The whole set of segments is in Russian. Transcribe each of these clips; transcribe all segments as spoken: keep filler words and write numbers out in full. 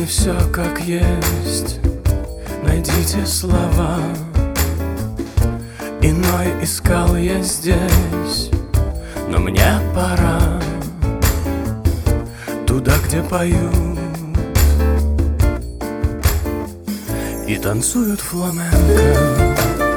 не все как есть, найдите слова. Иной искал я здесь, но мне пора туда, где поют и танцуют фламенко.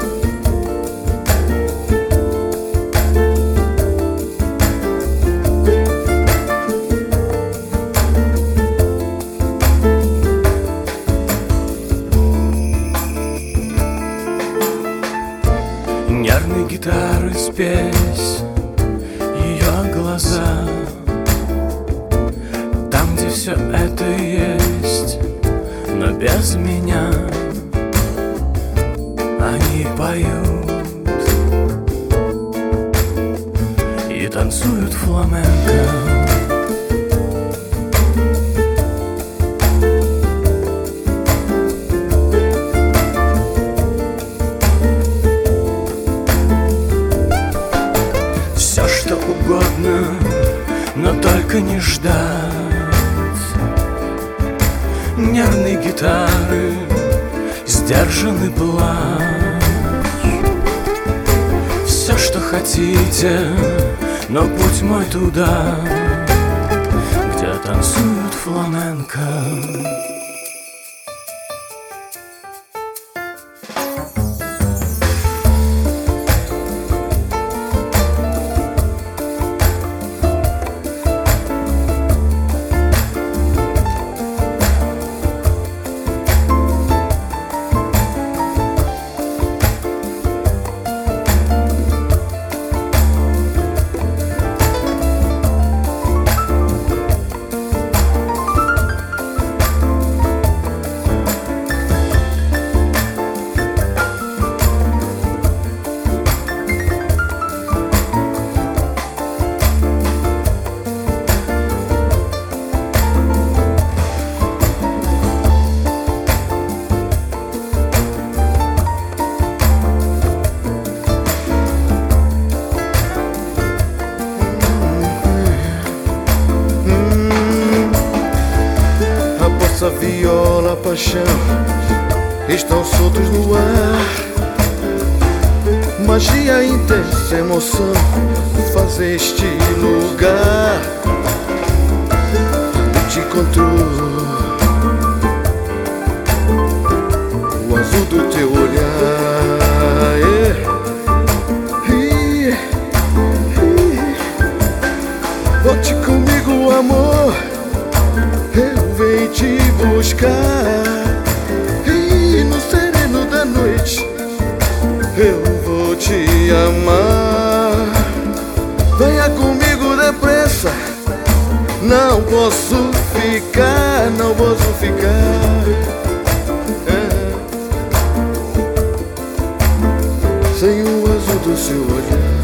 Нервной гитары спесь ее глаза, там, где все это есть, но без меня. Они поют и танцуют фламенко. Угодно, но только не ждать нервной гитары, сдержанный плач. Все, что хотите, но путь мой туда, где танцуют фламенко. Essa viola, paixão, estão soltos no ar. Magia, intensa emoção, faz este lugar. Eu te encontrou o azul do teu olhar, yeah. e, e, Volte comigo, amor, eu venho te buscar. E no sereno da noite eu vou te amar. Venha comigo depressa, não posso ficar, não posso ficar é, sem o azul do seu olhar.